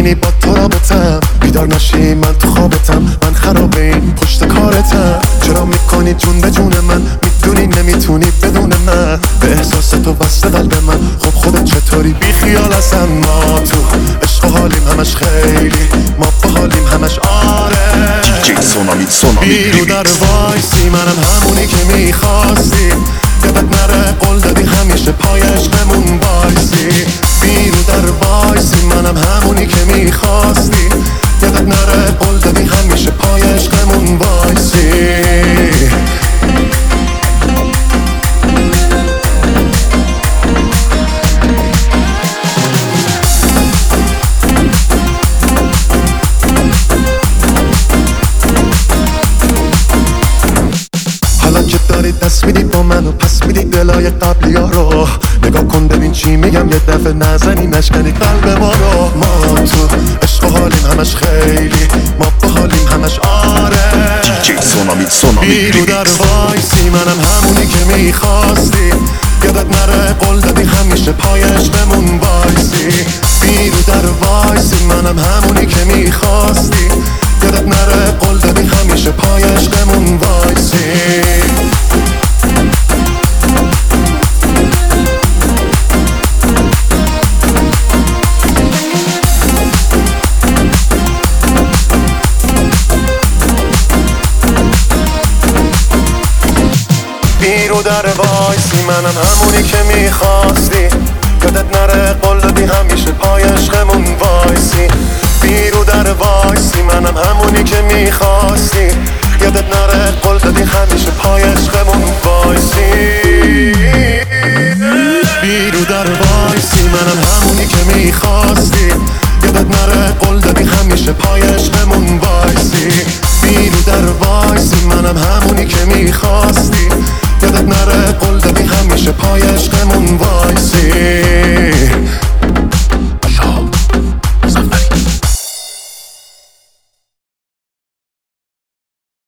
میبینی با تو رابطم، بیدار نشی من تو خوابتم، من خرابه این پشت کارتم. چرا میکنی جون به جون من، میدونی نمیتونی بدون من، به احساس تو وصل قلب من. خب خودت چطوری بی خیال ازم؟ ما تو عشق حالیم همش خیلی، ما با حالیم همش آره. بیرو در وایسی منم همونی که میخواستی، یادت نره قول دادی همیشه پای عشقمون وایسی. بیرو در وایسی منم همونی که میخواستی، یادت نره قول دادی همیشه پای عشقمون وایسی. حالا که داری دست میدی با من و پس میدی دلای قبلی ها رو، نگاه کن ببین چی میگم، یه دفعه نزنی نشکنی قلب ما رو. ما تو عشق و حالیم همش خیلی، ما با حالیم همش آره. بیرو در وایسی منم همونی که میخواستی، یادت نره قول دادی همیشه پای عشقمون وایسی. بیرو در وایسی منم همونی که میخواستی، یادت نره قول دادی همیشه پای عشقمون وایسی. بیرو در وایسی منم همونی که میخواستی، یادت نره قول دادی همیشه پای عشقمون وایسی. بیرو در وایسی منم همونی که میخواستی، یادت نره قول دادی همیشه پای عشقمون وایسی. بیرو در وایسی منم همونی که میخواستی، یادت نره قول دادی همیشه پای عشقمون وایسی. بیرو در وایسی منم همونی که میخواستی، یادت نره قول دادی همیشه پای عشقمون وایسی.